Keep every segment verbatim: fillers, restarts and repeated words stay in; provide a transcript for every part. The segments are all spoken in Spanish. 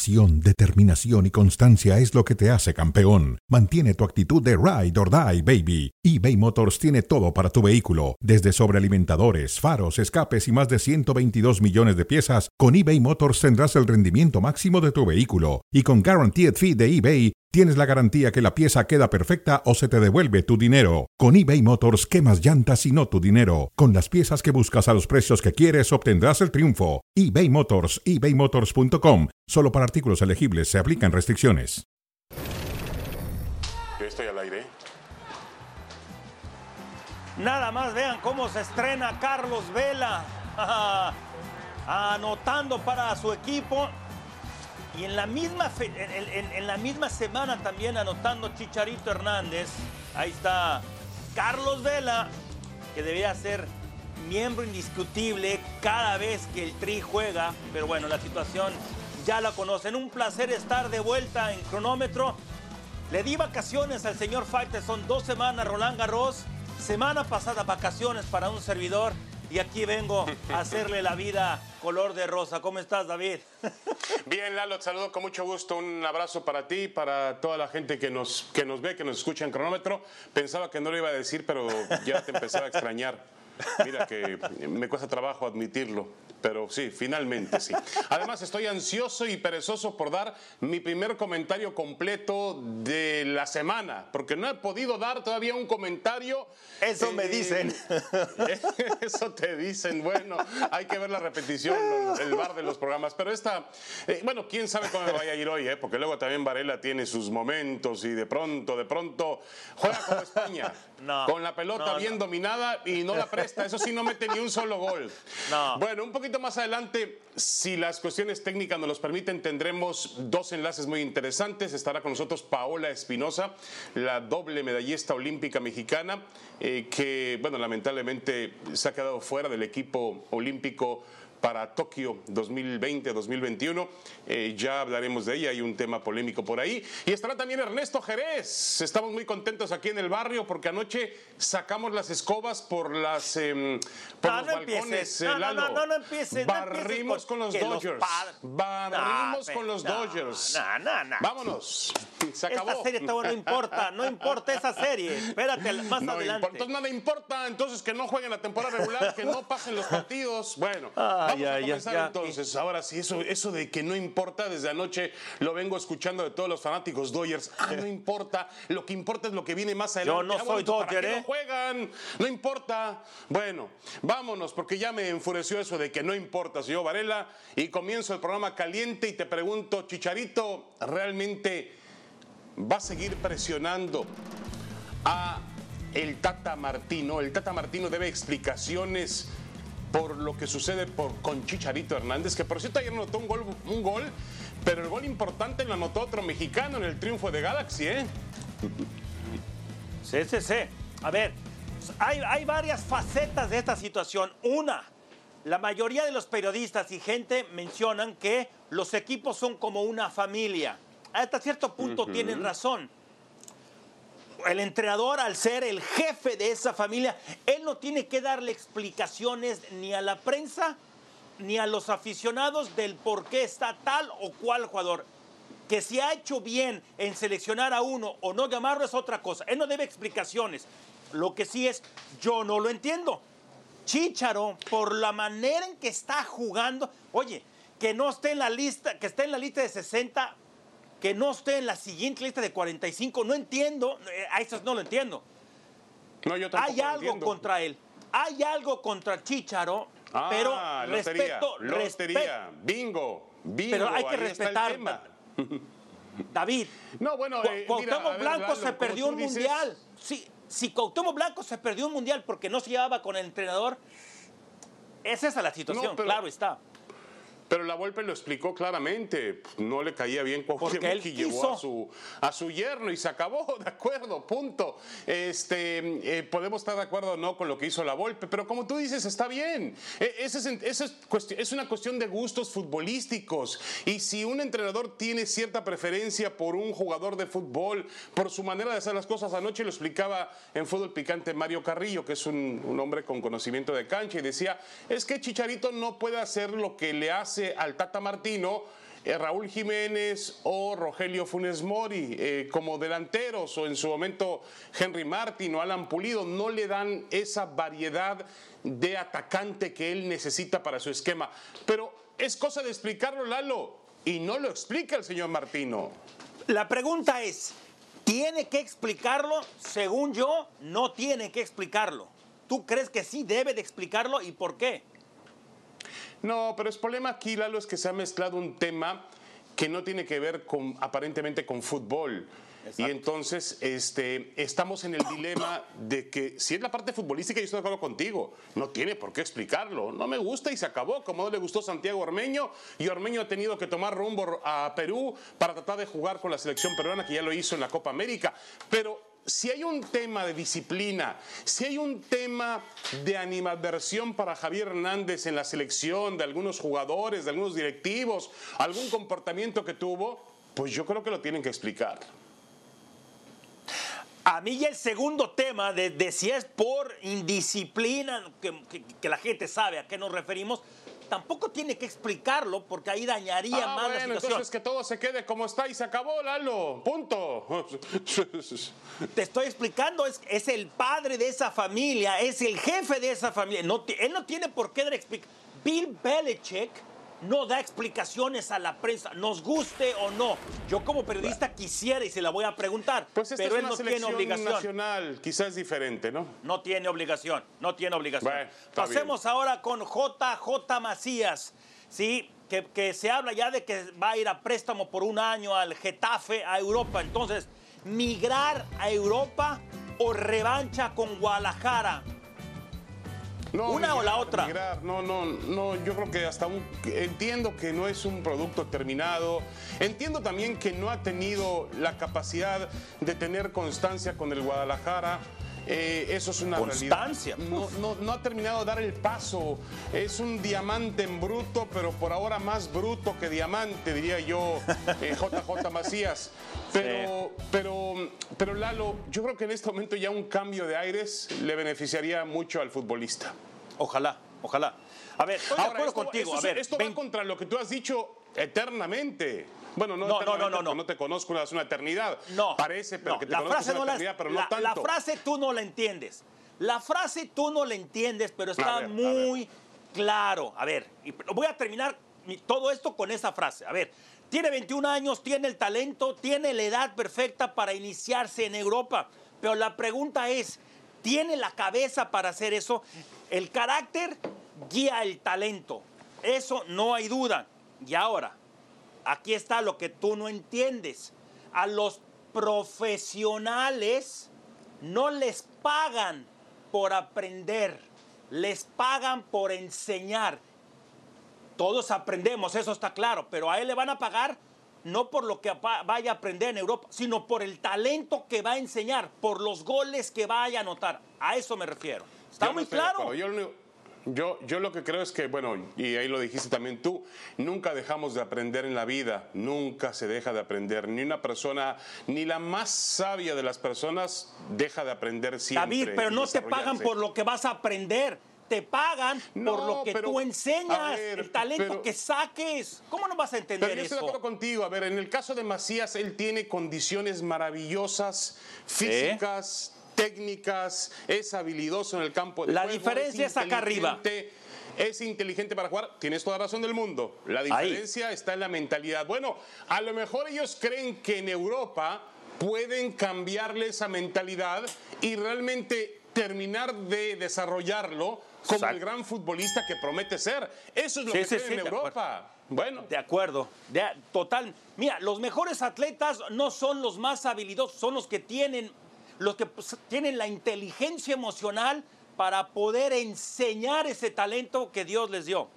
Pasión, determinación y constancia es lo que te hace campeón. Mantiene tu actitud de ride or die, baby. eBay Motors tiene todo para tu vehículo, desde sobrealimentadores, faros, escapes y más de ciento veintidós millones de piezas. Con eBay Motors tendrás el rendimiento máximo de tu vehículo. Y con Guaranteed Fee de eBay, tienes la garantía que la pieza queda perfecta o se te devuelve tu dinero. Con eBay Motors, quemas llantas y no tu dinero. Con las piezas que buscas a los precios que quieres, obtendrás el triunfo. eBay Motors, ebay motors punto com. Solo para artículos elegibles se aplican restricciones. Yo estoy al aire. Nada más vean cómo se estrena Carlos Vela. Anotando para su equipo. Y en la misma fe, en, en, en la misma semana también anotando Chicharito Hernández. Ahí está Carlos Vela, que debería ser miembro indiscutible cada vez que el Tri juega. Pero bueno, la situación ya la conocen. Un placer estar de vuelta en Cronómetro. Le di vacaciones al señor Faitelson, dos semanas Roland Garros. Semana pasada vacaciones para un servidor. Y aquí vengo a hacerle la vida color de rosa. ¿Cómo estás, David? Bien, Lalo, te saludo con mucho gusto. Un abrazo para ti, para toda la gente que nos, que nos ve, que nos escucha en Cronómetro. Pensaba que no lo iba a decir, pero ya te empezaba a extrañar. Mira que me cuesta trabajo admitirlo, pero sí, finalmente sí. Además, estoy ansioso y perezoso por dar mi primer comentario completo de la semana, porque no he podido dar todavía un comentario. Eso eh, me dicen. Eso te dicen. Bueno, hay que ver la repetición, el bar de los programas. Pero esta, eh, bueno, quién sabe cómo me vaya a ir hoy, eh, porque luego también Varela tiene sus momentos y de pronto, de pronto juega como España, no, con la pelota no, bien no. dominada y no la presta. Eso sí, no mete ni un solo gol. No. Bueno, un poquito más adelante, si las cuestiones técnicas nos los permiten, tendremos dos enlaces muy interesantes. Estará con nosotros Paola Espinosa, la doble medallista olímpica mexicana, eh, que, bueno, lamentablemente se ha quedado fuera del equipo olímpico para Tokio dos mil veinte dos mil veintiuno. Eh, ya hablaremos de ella, hay un tema polémico por ahí. Y estará también Ernesto Jerez. Estamos muy contentos aquí en el barrio porque anoche sacamos las escobas por las eh, por no, los no balcones. No, Lalo. no, no, no empieces. Barrimos no con los Dodgers. Los Barrimos no, con los no, Dodgers. No, no, no. Vámonos. Se acabó. Esta serie no importa, no importa esa serie. Espérate, más no adelante. Importa, entonces nada importa, entonces que no jueguen la temporada regular, que no pasen los partidos. Bueno, ah, vamos ya, a comenzar ya, ya. entonces. Ahora sí, eso, eso de que no importa, desde anoche lo vengo escuchando de todos los fanáticos Dodgers. Ah, no importa, lo que importa es lo que viene más adelante. Yo no ah, soy bueno, Dodger, ¿para qué ¿eh? no juegan? No importa. Bueno, vámonos, porque ya me enfureció eso de que no importa, señor Varela. Y comienzo el programa caliente y te pregunto, Chicharito, ¿realmente va a seguir presionando a el Tata Martino? El Tata Martino debe explicaciones por lo que sucede por, con Chicharito Hernández, que por cierto ayer anotó un gol, un gol, pero el gol importante lo anotó otro mexicano en el triunfo de Galaxy, ¿eh? Sí, sí, sí. A ver, hay, hay varias facetas de esta situación. Una, la mayoría de los periodistas y gente mencionan que los equipos son como una familia. Hasta cierto punto uh-huh. tienen razón. El entrenador, al ser el jefe de esa familia, él no tiene que darle explicaciones ni a la prensa ni a los aficionados del por qué está tal o cual jugador. Que si ha hecho bien en seleccionar a uno o no llamarlo es otra cosa. Él no debe explicaciones. Lo que sí es, yo no lo entiendo. Chícharo, por la manera en que está jugando, oye, que no esté en la lista, que esté en la lista de sesenta, que no esté en la siguiente lista de cuarenta y cinco, no entiendo, a eso no lo entiendo. No, yo tampoco Hay algo entiendo. contra él, hay algo contra Chícharo, ah, pero lotería, respeto, lotería, respeto, bingo, bingo, pero hay que ahí respetar, está el tema. David. No, bueno, Cu eh, Cuauhtémoc mira, Blanco ver, Lalo, se perdió un dices... mundial. Sí, si Cuauhtémoc Blanco se perdió un mundial porque no se llevaba con el entrenador, es esa la situación, no, pero... claro está. Pero la Volpe lo explicó claramente, no le caía bien Cuauhtémoc y llevó a su, a su yerno y se acabó, de acuerdo, punto. Este, eh, podemos estar de acuerdo o no con lo que hizo la Volpe, pero como tú dices, está bien. Eh, esa es, esa es, cuestión, es una cuestión de gustos futbolísticos y si un entrenador tiene cierta preferencia por un jugador de fútbol, por su manera de hacer las cosas, anoche lo explicaba en Fútbol Picante Mario Carrillo, que es un, un hombre con conocimiento de cancha, y decía, es que Chicharito no puede hacer lo que le hace al Tata Martino eh, Raúl Jiménez o Rogelio Funes Mori eh, como delanteros, o en su momento Henry Martin o Alan Pulido, no le dan esa variedad de atacante que él necesita para su esquema. Pero es cosa de explicarlo, Lalo, y no lo explica el señor Martino. La pregunta es, ¿tiene que explicarlo? Según yo, no tiene que explicarlo. ¿Tú crees que sí debe de explicarlo y por qué? No, pero el problema aquí, Lalo, es que se ha mezclado un tema que no tiene que ver con, aparentemente con fútbol. Exacto. Y entonces este, estamos en el dilema de que si es la parte futbolística, yo estoy de acuerdo contigo, no tiene por qué explicarlo. No me gusta y se acabó, como no le gustó Santiago Ormeño, y Ormeño ha tenido que tomar rumbo a Perú para tratar de jugar con la selección peruana, que ya lo hizo en la Copa América. Pero si hay un tema de disciplina, si hay un tema de animadversión para Javier Hernández en la selección, de algunos jugadores, de algunos directivos, algún comportamiento que tuvo, pues yo creo que lo tienen que explicar. A mí ya el segundo tema de, de si es por indisciplina, que, que, que la gente sabe a qué nos referimos, tampoco tiene que explicarlo porque ahí dañaría ah, más bueno, la situación. Entonces que todo se quede como está y se acabó, Lalo, punto. Te estoy explicando, es, es el padre de esa familia, es el jefe de esa familia. No, él no tiene por qué dar explicaciones. Bill Belichick no da explicaciones a la prensa, nos guste o no. Yo como periodista quisiera y se la voy a preguntar, pues esta pero es él una no tiene obligación. Nacional, quizás diferente, ¿no? No tiene obligación, no tiene obligación. Bueno, pasemos bien. Ahora con J J Macías, ¿sí? Que, que se habla ya de que va a ir a préstamo por un año al Getafe, a Europa. Entonces, ¿migrar a Europa o revancha con Guadalajara? No, una migrar, o la otra. Migrar, no, no, no, yo creo que hasta un, entiendo que no es un producto terminado. Entiendo también que no ha tenido la capacidad de tener constancia con el Guadalajara. Eh, eso es una constancia. realidad. No, no, no ha terminado de dar el paso. Es un diamante en bruto, pero por ahora más bruto que diamante, diría yo, eh, J J Macías. Pero, sí. pero, pero Lalo, yo creo que en este momento ya un cambio de aires le beneficiaría mucho al futbolista. Ojalá, ojalá. A ver, estoy de Ahora, acuerdo esto, contigo. Esto, a ver, esto va contra lo que tú has dicho eternamente. Bueno, no, no, no, no, no, no. no te conozco hace una eternidad. No. Parece, pero no, que te la conozco frase una no eternidad, la, pero la, no tanto. La frase tú no la entiendes. La frase tú no la entiendes, pero está ver, muy claro. A ver, y voy a terminar mi, todo esto con esa frase. A ver, tiene veintiún años, tiene el talento, tiene la edad perfecta para iniciarse en Europa. Pero la pregunta es, ¿tiene la cabeza para hacer eso? El carácter guía el talento. Eso no hay duda. Y ahora, aquí está lo que tú no entiendes. A los profesionales no les pagan por aprender, les pagan por enseñar. Todos aprendemos, eso está claro, pero a él le van a pagar no por lo que vaya a aprender en Europa, sino por el talento que va a enseñar, por los goles que vaya a anotar. A eso me refiero. ¿Está muy claro? Yo, yo, yo lo que creo es que, bueno, y ahí lo dijiste también tú, nunca dejamos de aprender en la vida, nunca se deja de aprender. Ni una persona, ni la más sabia de las personas deja de aprender siempre. David, pero no te pagan por lo que vas a aprender. Te pagan no, por lo que pero, tú enseñas, ver, el talento pero, que saques. ¿Cómo no vas a entender pero yo estoy eso? de acuerdo contigo. A ver, en el caso de Macías, él tiene condiciones maravillosas, físicas, ¿Eh? técnicas, es habilidoso en el campo de La juego. La diferencia es, es acá arriba. Es inteligente para jugar, tienes toda la razón del mundo. La diferencia Ahí. está en la mentalidad. Bueno, a lo mejor ellos creen que en Europa pueden cambiarle esa mentalidad y realmente terminar de desarrollarlo como Exacto. el gran futbolista que promete ser. Eso es lo sí, que sí, creen sí, en Europa. Bueno. De acuerdo. De, total. Mira, los mejores atletas no son los más habilidosos, son los que tienen, los que tienen la inteligencia emocional para poder enseñar ese talento que Dios les dio.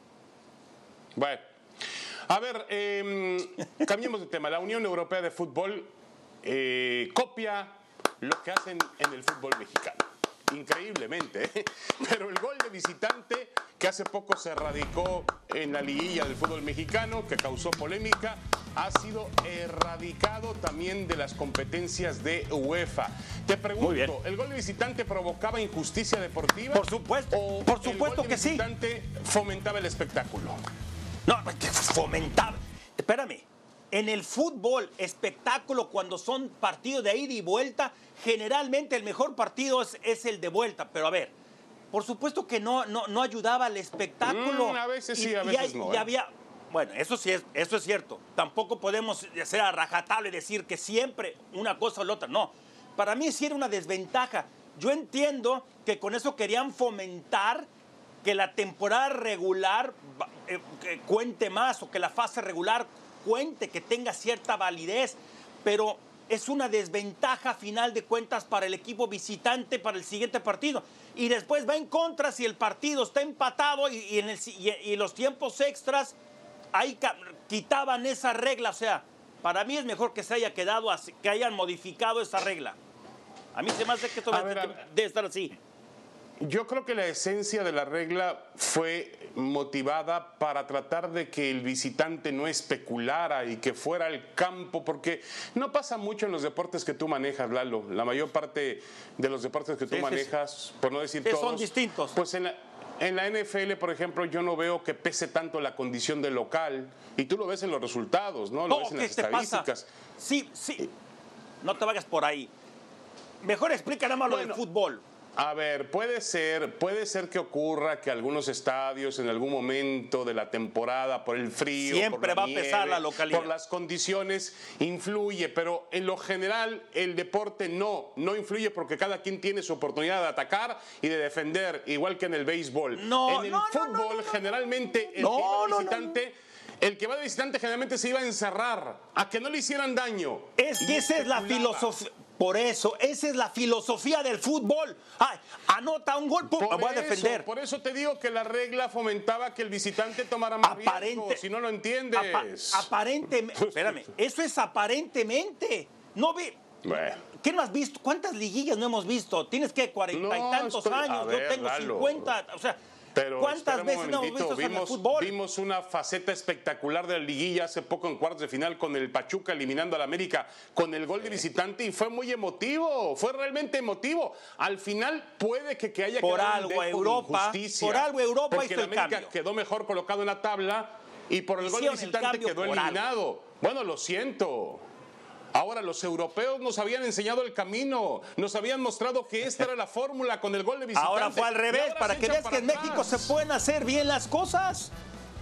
Bueno. A ver, eh, cambiemos de tema. La Unión Europea de Fútbol eh, copia lo que hacen en el fútbol mexicano. Increíblemente, ¿eh? Pero el gol de visitante que hace poco se radicó en la liguilla del fútbol mexicano, que causó polémica, ha sido erradicado también de las competencias de UEFA. Te pregunto, ¿el gol de visitante provocaba injusticia deportiva? Por supuesto, ¿O por supuesto el gol de que sí. visitante fomentaba el espectáculo? No, que fomentaba. Espérame. En el fútbol, espectáculo, cuando son partidos de ida y vuelta, generalmente el mejor partido es, es el de vuelta. Pero a ver, por supuesto que no, no, no ayudaba al espectáculo. Mm, a veces sí, y, a veces y hay, no. Y ¿eh? había, bueno, eso sí es, eso es cierto. Tampoco podemos hacer a rajatabla y decir que siempre una cosa o la otra. No, para mí sí era una desventaja. Yo entiendo que con eso querían fomentar que la temporada regular eh, que cuente más o que la fase regular cuente, que tenga cierta validez, pero es una desventaja a final de cuentas para el equipo visitante para el siguiente partido. Y después va en contra si el partido está empatado y, y, en el, y, y los tiempos extras, ahí quitaban esa regla. O sea, para mí es mejor que se haya quedado así, que hayan modificado esa regla. A mí se me hace que esto debe, debe estar así. Yo creo que la esencia de la regla fue motivada para tratar de que el visitante no especulara y que fuera al campo, porque no pasa mucho en los deportes que tú manejas, Lalo. La mayor parte de los deportes que tú sí, manejas, sí, por no decir sí, todos, son distintos. Pues en la, en la N F L, por ejemplo, yo no veo que pese tanto la condición de local, y tú lo ves en los resultados, ¿no? Lo No, ves en ¿qué las te estadísticas. pasa? Sí, sí. No te vayas por ahí. Mejor explica nada más Bueno, lo del fútbol. A ver, puede ser, puede ser que ocurra que algunos estadios en algún momento de la temporada, por el frío, siempre por la va nieve, a pesar la localidad, por las condiciones, influye, pero en lo general el deporte no, no influye porque cada quien tiene su oportunidad de atacar y de defender, igual que en el béisbol. No, en el no, fútbol, no, no, no, generalmente el no, que va no, visitante... no, no. El que va de visitante generalmente se iba a encerrar, a que no le hicieran daño. Es que esa es la filosofía. Por eso, esa es la filosofía del fútbol. Ay, anota un gol, pum, me voy a defender. Por eso te digo que la regla fomentaba que el visitante tomara más Aparente, riesgo, si no lo entiendes. Apa, aparentemente, espérame, eso es aparentemente. No ve. Bueno. ¿Qué no has visto? ¿Cuántas liguillas no hemos visto? Tienes que cuarenta y No, tantos estoy, años, ver, yo tengo Lalo. cincuenta, o sea. Pero ¿cuántas veces no hemos visto vimos, en el fútbol? Vimos una faceta espectacular de la liguilla hace poco en cuartos de final con el Pachuca eliminando al América con el gol sí. de visitante y fue muy emotivo, fue realmente emotivo. Al final puede que, que haya por algo Europa, por algo Europa porque hizo el América cambio. Quedó mejor colocado en la tabla y por el Hicieron gol de visitante quedó eliminado. Algo. Bueno, lo siento. Ahora, los europeos nos habían enseñado el camino, nos habían mostrado que esta era la fórmula con el gol de visitante. Ahora fue al revés, para que veas que en atrás. México se pueden hacer bien las cosas.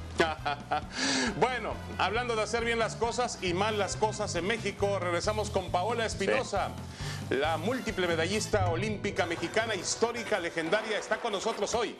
Bueno, hablando de hacer bien las cosas y mal las cosas en México, regresamos con Paola Espinosa, sí. la múltiple medallista olímpica mexicana, histórica, legendaria, está con nosotros hoy.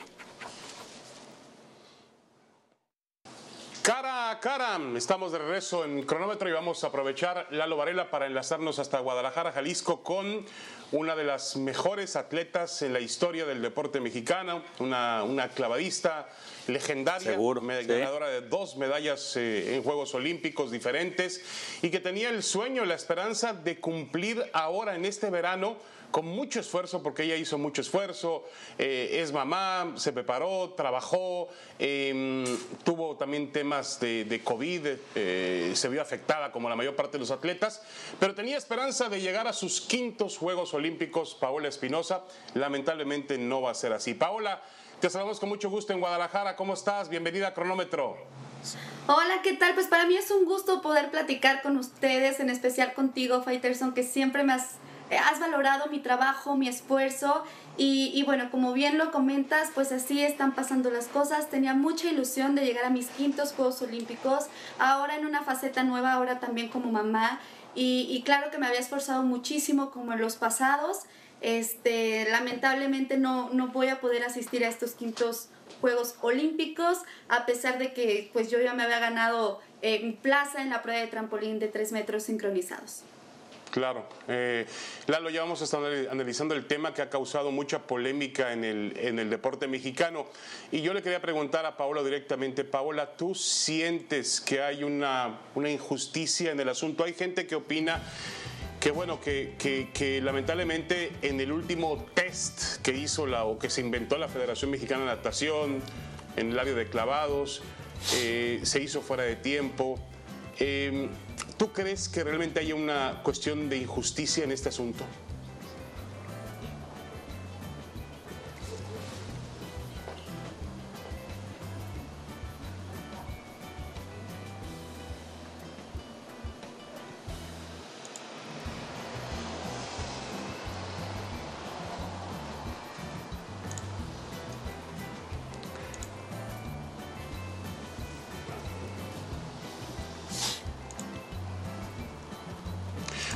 Cara a cara, estamos de regreso en cronómetro y vamos a aprovechar Lalo Varela para enlazarnos hasta Guadalajara, Jalisco, con una de las mejores atletas en la historia del deporte mexicano, una, una clavadista legendaria, Seguro, ganadora sí. de dos medallas eh, en Juegos Olímpicos diferentes y que tenía el sueño, la esperanza de cumplir ahora en este verano con mucho esfuerzo, porque ella hizo mucho esfuerzo, eh, es mamá, se preparó, trabajó, eh, tuvo también temas de, de COVID, eh, se vio afectada como la mayor parte de los atletas, pero tenía esperanza de llegar a sus quintos Juegos Olímpicos. Paola Espinosa, lamentablemente no va a ser así. Paola, te saludamos con mucho gusto en Guadalajara, ¿cómo estás? Bienvenida a Cronómetro. Hola, ¿qué tal? Pues para mí es un gusto poder platicar con ustedes, en especial contigo, Faitelson, que siempre me has... has valorado mi trabajo, mi esfuerzo y, y bueno, como bien lo comentas, pues así están pasando las cosas. Tenía mucha ilusión de llegar a mis quintos Juegos Olímpicos, ahora en una faceta nueva, ahora también como mamá y, y claro que me había esforzado muchísimo como en los pasados. Este, lamentablemente no, no voy a poder asistir a estos quintos Juegos Olímpicos, a pesar de que pues yo ya me había ganado eh, plaza en la prueba de trampolín de tres metros sincronizados. Claro. Eh, Lalo, ya vamos a estar analizando el tema que ha causado mucha polémica en el, en el deporte mexicano. Y yo le quería preguntar a Paola directamente. Paola, ¿tú sientes que hay una, una injusticia en el asunto? Hay gente que opina que, bueno, que, que, que lamentablemente en el último test que hizo la, o que se inventó la Federación Mexicana de Natación, en el área de clavados, eh, se hizo fuera de tiempo. Eh, ¿Tú crees que realmente haya una cuestión de injusticia en este asunto?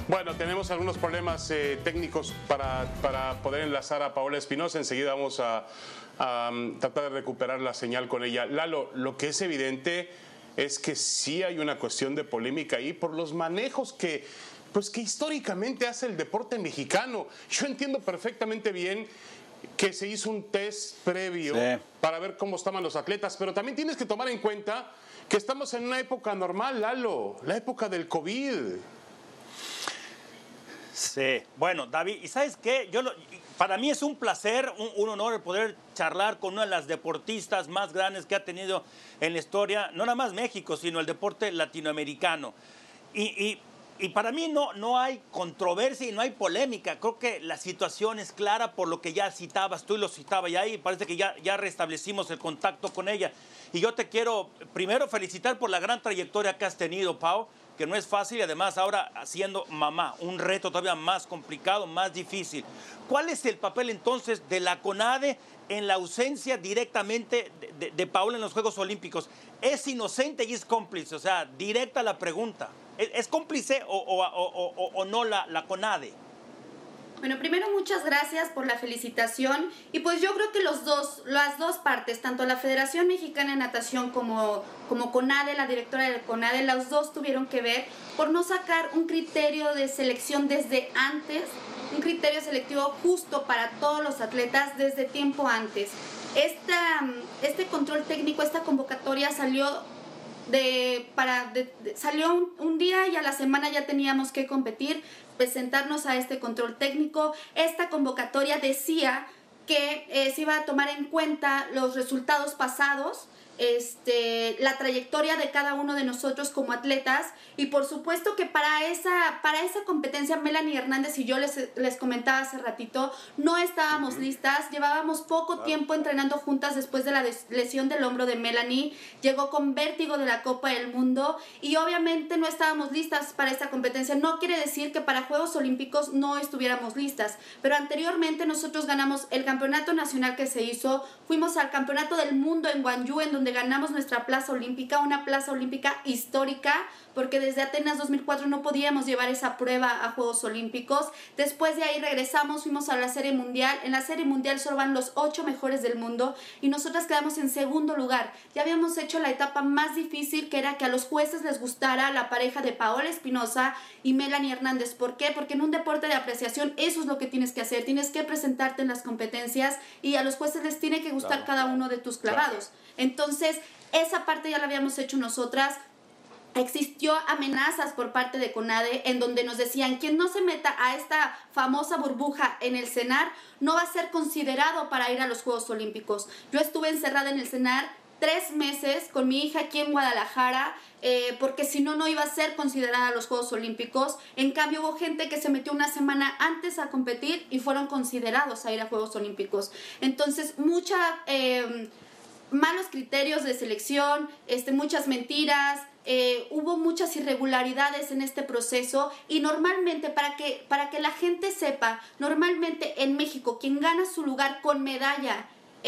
Bueno, tenemos algunos problemas eh, técnicos para, para poder enlazar a Paola Espinosa. Enseguida vamos a, a um, tratar de recuperar la señal con ella. Lalo, lo que es evidente es que sí hay una cuestión de polémica ahí por los manejos que, pues, que históricamente hace el deporte mexicano. Yo entiendo perfectamente bien que se hizo un test previo sí. para ver cómo estaban los atletas, pero también tienes que tomar en cuenta que estamos en una época normal, Lalo, la época del COVID. Sí, bueno, David, ¿y sabes qué? Yo lo, para mí es un placer, un, un honor el poder charlar con una de las deportistas más grandes que ha tenido en la historia, no nada más México, sino el deporte latinoamericano. Y, y, y para mí no, no hay controversia y no hay polémica. Creo que la situación es clara por lo que ya citabas tú y lo citaba ya y parece que ya, ya restablecimos el contacto con ella. Y yo te quiero primero felicitar por la gran trayectoria que has tenido, Pau, que no es fácil y además ahora siendo mamá, un reto todavía más complicado, más difícil. ¿Cuál es el papel entonces de la CONADE en la ausencia directamente de, de, de Paola en los Juegos Olímpicos? ¿Es inocente y es cómplice? O sea, directa la pregunta. ¿Es, es cómplice o, o, o, o, o no la, la CONADE? Bueno, primero muchas gracias por la felicitación y pues yo creo que los dos, las dos partes, tanto la Federación Mexicana de Natación como, como CONADE, la directora de CONADE, los dos tuvieron que ver por no sacar un criterio de selección desde antes, un criterio selectivo justo para todos los atletas desde tiempo antes. Esta, este control técnico, esta convocatoria salió de, para, de, de, salió un, un día y a la semana ya teníamos que competir, presentarnos a este control técnico. Esta convocatoria decía que eh, se iba a tomar en cuenta los resultados pasados, este, la trayectoria de cada uno de nosotros como atletas y por supuesto que para esa, para esa competencia Melanie Hernández y yo les, les comentaba hace ratito, no estábamos uh-huh. listas, llevábamos poco claro. tiempo entrenando juntas después de la lesión del hombro de Melanie, llegó con vértigo de la Copa del Mundo y obviamente no estábamos listas para esta competencia. No quiere decir que para Juegos Olímpicos no estuviéramos listas, pero anteriormente nosotros ganamos el campeonato nacional que se hizo, fuimos al campeonato del mundo en Gwangju en donde ganamos nuestra plaza olímpica, una plaza olímpica histórica, porque desde Atenas dos mil cuatro no podíamos llevar esa prueba a Juegos Olímpicos. Después de ahí regresamos, fuimos a la Serie Mundial. En la Serie Mundial solo van los ocho mejores del mundo y nosotras quedamos en segundo lugar. Ya habíamos hecho la etapa más difícil, que era que a los jueces les gustara la pareja de Paola Espinosa y Melanie Hernández. ¿Por qué? Porque en un deporte de apreciación eso es lo que tienes que hacer. Tienes que presentarte en las competencias y a los jueces les tiene que gustar claro. cada uno de tus clavados. Claro. Entonces, esa parte ya la habíamos hecho nosotras. Existió amenazas por parte de CONADE en donde nos decían quien no se meta a esta famosa burbuja en el CENAR no va a ser considerado para ir a los Juegos Olímpicos. Yo estuve encerrada en el CENAR tres meses con mi hija aquí en Guadalajara eh, porque si no, no iba a ser considerada a los Juegos Olímpicos. En cambio, hubo gente que se metió una semana antes a competir y fueron considerados a ir a Juegos Olímpicos. Entonces, mucha... Eh, malos criterios de selección, este, muchas mentiras, eh, hubo muchas irregularidades en este proceso y normalmente para que, para que la gente sepa, normalmente en México quien gana su lugar con medalla,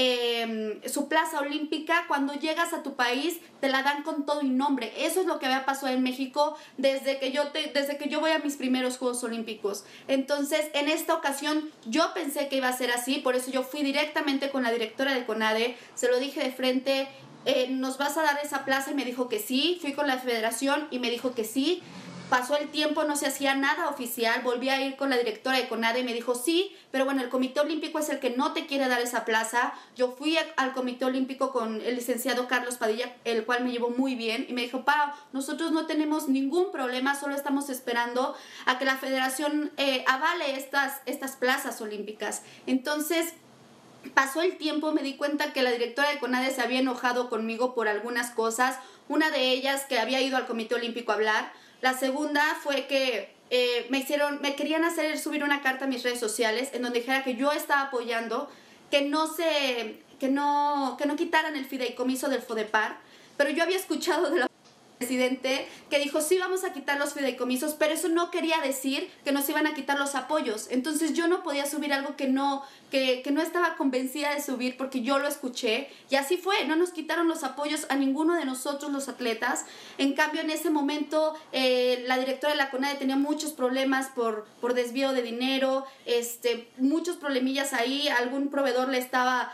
eh, su plaza olímpica, cuando llegas a tu país te la dan con todo y nombre. Eso es lo que había pasado en México desde que yo te, desde que yo voy a mis primeros Juegos Olímpicos. Entonces en esta ocasión yo pensé que iba a ser así, por eso yo fui directamente con la directora de CONADE, se lo dije de frente, eh, ¿nos vas a dar esa plaza? Y me dijo que sí. Fui con la federación y me dijo que sí. Pasó el tiempo, no se hacía nada oficial, volví a ir con la directora de CONADE y me dijo sí, pero bueno, el Comité Olímpico es el que no te quiere dar esa plaza. Yo fui a, al Comité Olímpico con el licenciado Carlos Padilla, el cual me llevó muy bien, y me dijo, Pau, nosotros no tenemos ningún problema, solo estamos esperando a que la federación eh, avale estas, estas plazas olímpicas. Entonces, pasó el tiempo, me di cuenta que la directora de CONADE se había enojado conmigo por algunas cosas, una de ellas que había ido al Comité Olímpico a hablar. La segunda fue que eh, me hicieron, me querían hacer subir una carta a mis redes sociales en donde dijera que yo estaba apoyando que no se, que no, que no quitaran el fideicomiso del FODEPAR, pero yo había escuchado de la presidente que dijo sí vamos a quitar los fideicomisos, pero eso no quería decir que nos iban a quitar los apoyos. Entonces yo no podía subir algo que no, que, que no estaba convencida de subir porque yo lo escuché y así fue, no nos quitaron los apoyos a ninguno de nosotros los atletas. En cambio en ese momento eh, la directora de la CONADE tenía muchos problemas por, por desvío de dinero, este, muchos problemillas ahí, algún proveedor le estaba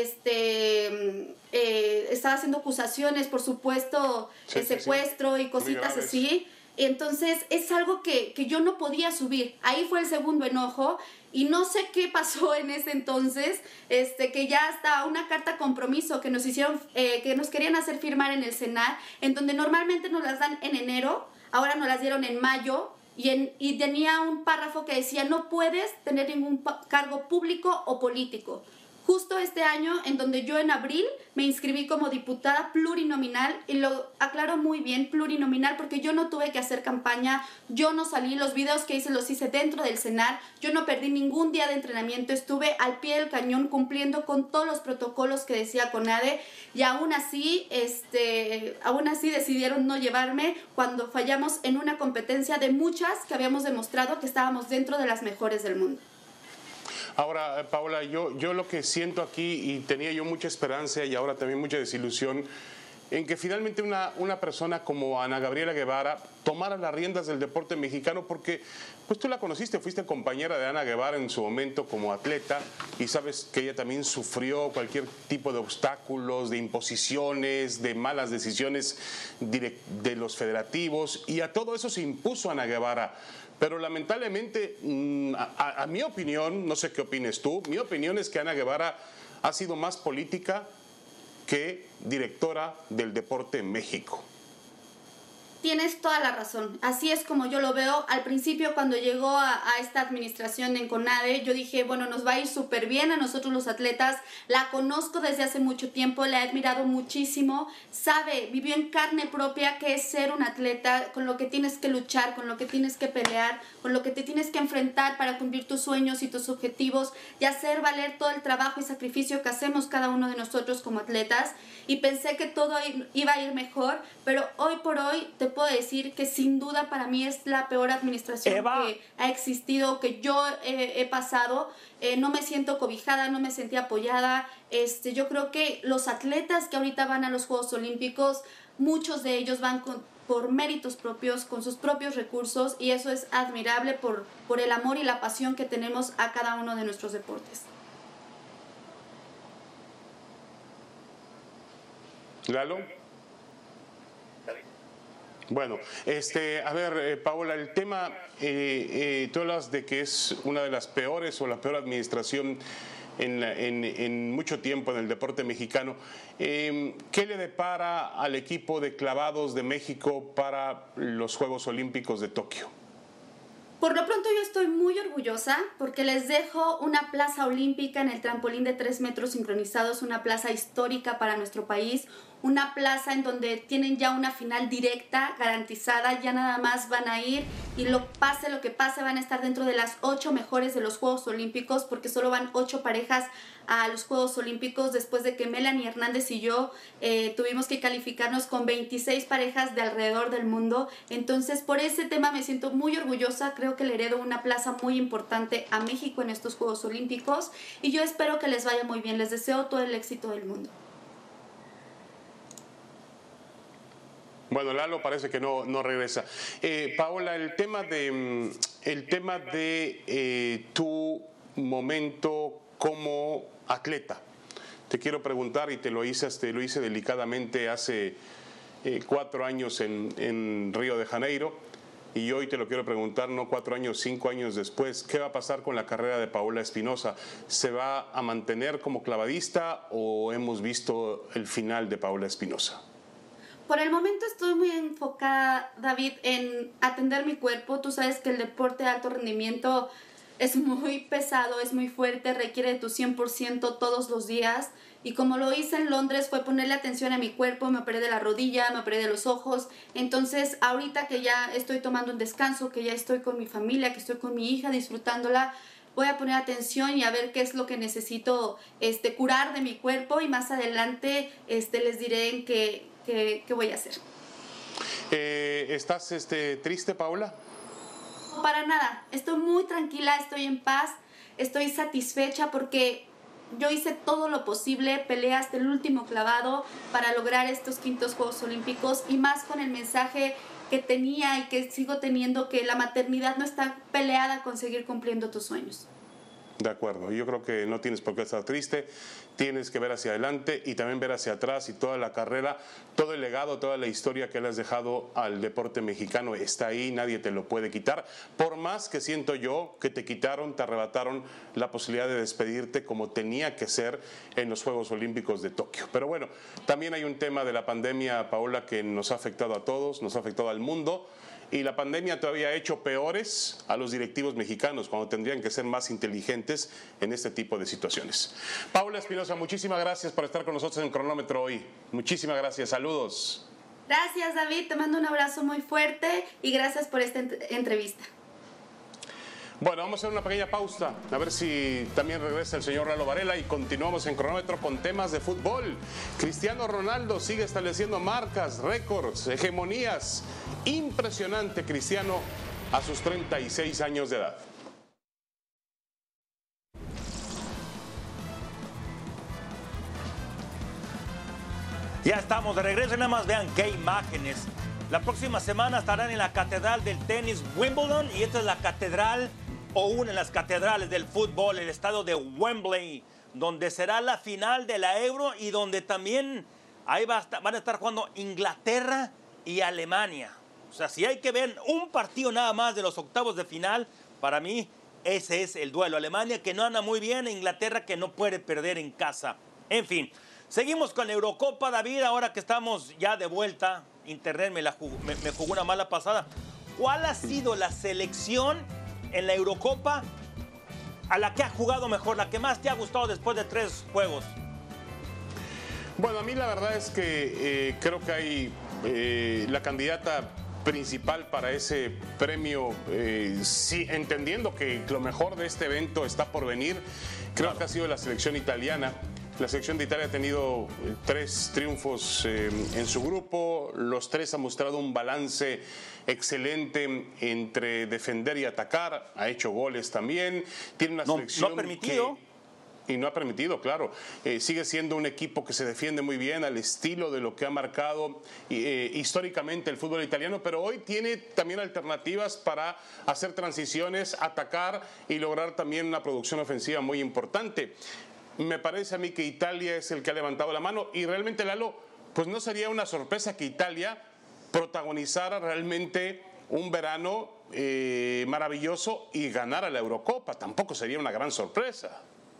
este eh, estaba haciendo acusaciones por supuesto sí, de secuestro sí, sí. y cositas así. Entonces es algo que, que yo no podía subir. Ahí fue el segundo enojo y no sé qué pasó en ese entonces, este, que ya hasta una carta compromiso que nos hicieron, eh, que nos querían hacer firmar en el Senat, en donde normalmente nos las dan en enero, ahora nos las dieron en mayo. Y, en, y tenía un párrafo que decía no puedes tener ningún cargo público o político. Justo este año, en donde yo en abril me inscribí como diputada plurinominal, y lo aclaro muy bien, plurinominal, porque yo no tuve que hacer campaña, yo no salí, los videos que hice los hice dentro del Senat, yo no perdí ningún día de entrenamiento, estuve al pie del cañón cumpliendo con todos los protocolos que decía CONADE, y aún así, este, aún así decidieron no llevarme cuando fallamos en una competencia de muchas que habíamos demostrado que estábamos dentro de las mejores del mundo. Ahora, Paola, yo, yo lo que siento aquí, y tenía yo mucha esperanza y ahora también mucha desilusión, en que finalmente una, una persona como Ana Gabriela Guevara tomara las riendas del deporte mexicano, porque pues tú la conociste, fuiste compañera de Ana Guevara en su momento como atleta y sabes que ella también sufrió cualquier tipo de obstáculos, de imposiciones, de malas decisiones de, de los federativos, y a todo eso se impuso Ana Guevara. Pero lamentablemente, a, a mi opinión, no sé qué opines tú, mi opinión es que Ana Guevara ha sido más política que directora del deporte en México. Tienes toda la razón, así es como yo lo veo. Al principio cuando llegó a, a esta administración en CONADE, yo dije, bueno, nos va a ir súper bien a nosotros los atletas, la conozco desde hace mucho tiempo, la he admirado muchísimo, sabe, vivió en carne propia qué es ser un atleta, con lo que tienes que luchar, con lo que tienes que pelear, con lo que te tienes que enfrentar para cumplir tus sueños y tus objetivos y hacer valer todo el trabajo y sacrificio que hacemos cada uno de nosotros como atletas, y pensé que todo iba a ir mejor, pero hoy por hoy te puedo decir que sin duda para mí es la peor administración Eva. que ha existido, que yo he, he pasado. Eh, no me siento cobijada, no me sentí apoyada. Este, yo creo que los atletas que ahorita van a los Juegos Olímpicos, muchos de ellos van con, por méritos propios, con sus propios recursos, y eso es admirable por, por el amor y la pasión que tenemos a cada uno de nuestros deportes. Lalo. Bueno, este, a ver, eh, Paola, el tema, eh, eh, tú hablas de que es una de las peores o la peor administración en, en, en mucho tiempo en el deporte mexicano. Eh, ¿Qué le depara al equipo de clavados de México para los Juegos Olímpicos de Tokio? Por lo pronto yo estoy muy orgullosa porque les dejo una plaza olímpica en el trampolín de tres metros sincronizados, una plaza histórica para nuestro país, una plaza en donde tienen ya una final directa, garantizada, ya nada más van a ir y lo pase lo que pase van a estar dentro de las ocho mejores de los Juegos Olímpicos, porque solo van ocho parejas a los Juegos Olímpicos después de que Melanie Hernández y yo eh, tuvimos que calificarnos con veintiséis parejas de alrededor del mundo. Entonces por ese tema me siento muy orgullosa, creo que le heredo una plaza muy importante a México en estos Juegos Olímpicos y yo espero que les vaya muy bien, les deseo todo el éxito del mundo. Bueno, Lalo parece que no, no regresa. Eh, Paola, el tema de, el tema de eh, tu momento como atleta. Te quiero preguntar, y te lo hice, te lo hice delicadamente hace eh, cuatro años en, en Río de Janeiro, y hoy te lo quiero preguntar, no cuatro años, cinco años después, ¿qué va a pasar con la carrera de Paola Espinosa? ¿Se va a mantener como clavadista o hemos visto el final de Paola Espinosa? Por el momento estoy muy enfocada, David, en atender mi cuerpo. Tú sabes que el deporte de alto rendimiento es muy pesado, es muy fuerte, requiere de tu cien por ciento todos los días. Y como lo hice en Londres fue ponerle atención a mi cuerpo, me operé de la rodilla, me operé de los ojos. Entonces ahorita que ya estoy tomando un descanso, que ya estoy con mi familia, que estoy con mi hija disfrutándola, voy a poner atención y a ver qué es lo que necesito este, curar de mi cuerpo, y más adelante este, les diré en qué, qué, qué voy a hacer. Eh, ¿Estás este, triste, Paola? No, para nada. Estoy muy tranquila, estoy en paz, estoy satisfecha porque yo hice todo lo posible, peleé hasta el último clavado para lograr estos quintos Juegos Olímpicos y más con el mensaje que tenía y que sigo teniendo, que la maternidad no está peleada con seguir cumpliendo tus sueños. De acuerdo, yo creo que no tienes por qué estar triste, tienes que ver hacia adelante y también ver hacia atrás, y toda la carrera, todo el legado, toda la historia que le has dejado al deporte mexicano está ahí, nadie te lo puede quitar, por más que siento yo que te quitaron, te arrebataron la posibilidad de despedirte como tenía que ser en los Juegos Olímpicos de Tokio. Pero bueno, también hay un tema de la pandemia, Paola, que nos ha afectado a todos, nos ha afectado al mundo. Y la pandemia todavía ha hecho peores a los directivos mexicanos cuando tendrían que ser más inteligentes en este tipo de situaciones. Paola Espinosa, muchísimas gracias por estar con nosotros en Cronómetro hoy. Muchísimas gracias, saludos. Gracias, David, te mando un abrazo muy fuerte y gracias por esta ent- entrevista. Bueno, vamos a hacer una pequeña pausa, a ver si también regresa el señor Lalo Varela y continuamos en Cronómetro con temas de fútbol. Cristiano Ronaldo sigue estableciendo marcas, récords, hegemonías. Impresionante Cristiano a sus treinta y seis años de edad. Ya estamos de regreso y nada más vean qué imágenes. La próxima semana estarán en la Catedral del Tenis Wimbledon y esta es la catedral o una de las catedrales del fútbol, el estadio de Wembley, donde será la final de la Euro y donde también ahí va a estar, van a estar jugando Inglaterra y Alemania. O sea, si hay que ver un partido nada más de los octavos de final, para mí ese es el duelo. Alemania que no anda muy bien, Inglaterra que no puede perder en casa. En fin, seguimos con la Eurocopa, David, ahora que estamos ya de vuelta. Internet me, la jugó, me, me jugó una mala pasada. ¿Cuál ha sido la selección en la Eurocopa a la que ha jugado mejor, la que más te ha gustado después de tres juegos? Bueno, a mí la verdad es que eh, creo que hay eh, la candidata principal para ese premio, eh, sí, entendiendo que lo mejor de este evento está por venir, creo claro. que ha sido la selección italiana. La selección de Italia ha tenido eh, tres triunfos eh, en su grupo, los tres han mostrado un balance excelente entre defender y atacar, ha hecho goles también, tiene una no, selección no ha permitido. que... Y no ha permitido, claro. Eh, sigue siendo un equipo que se defiende muy bien al estilo de lo que ha marcado eh, históricamente el fútbol italiano, pero hoy tiene también alternativas para hacer transiciones, atacar y lograr también una producción ofensiva muy importante. Me parece a mí que Italia es el que ha levantado la mano y realmente, Lalo, pues no sería una sorpresa que Italia protagonizara realmente un verano eh, maravilloso y ganara la Eurocopa. Tampoco sería una gran sorpresa.